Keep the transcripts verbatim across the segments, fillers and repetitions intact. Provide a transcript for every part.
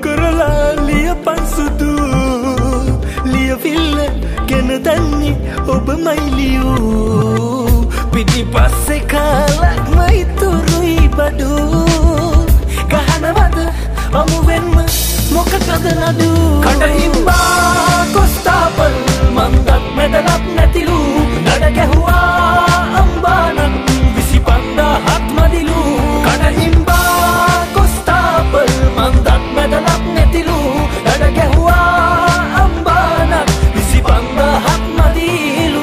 කරලා ලියපන් සුදු ලියවිල්ල ගෙන දන්නේ ඔබමයි ලියූ පිටිපස්සේ කාලක්මයි තුරුයි බඩු ගහනවද අමුවෙන්ම මොකටද නඩු කඩහිම්බා කොස්තාපල් මන්දත් මෙදලත් නැතිලු නඩ ගැහුවා අම්බානක් විසිපන්දාහත් මදිලු කඩහිම්බා කොස්තාපල් මන්දත් මෙදලත් නැතිලු නඩ ගැහුවා අම්බානක් විසිපන්දාහත් මදිලු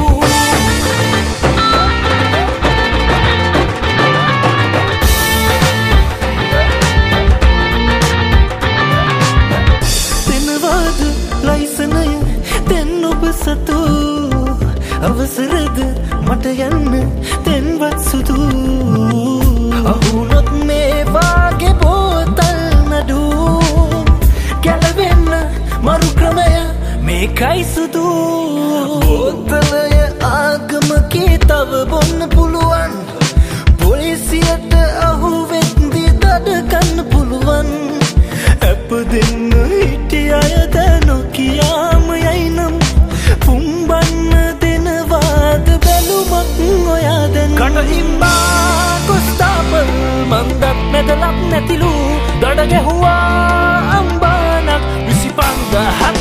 ලයිසනය දැන් ඔබ සතු අවසරද මට යන්න තැන්වත් සුදු අහුනොත් මේ වාගේ බෝතල් නඩු ගැලවෙන්න මරු ක්‍රමය මේකයි සුදු බෝතලය ආගමකේ තව බොන්න පුළුවන් පොලිසියට අහුවෙද්දි දඩ ගන්න පුළුවන් ඇප දෙන්න හිටිය අයද නොකියාම යයිනම් පුම්බන්න දෙනවාද බැලුමක් ඔයා දැන් කඩහිම්බා කොස්තාපල් මන්දත් මෙදලක් නැතිලු දඩ ගැහුවා අම්බානක් විසිපන්දාහත්